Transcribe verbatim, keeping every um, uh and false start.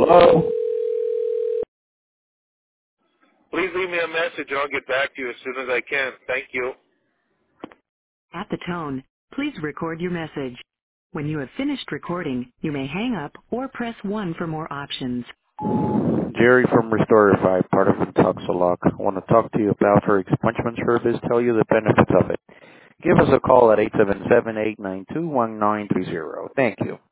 Hello? Please leave me a message and I'll get back to you as soon as I can. Thank you. At the tone, please record your message. When you have finished recording, you may hang up or press one for more options. Jerry from Restorify, part of Intoxilock. I want to talk to you about our expungement service, tell you the benefits of it. Give us a call at eight seven seven, eight nine two, one nine three zero. Thank you.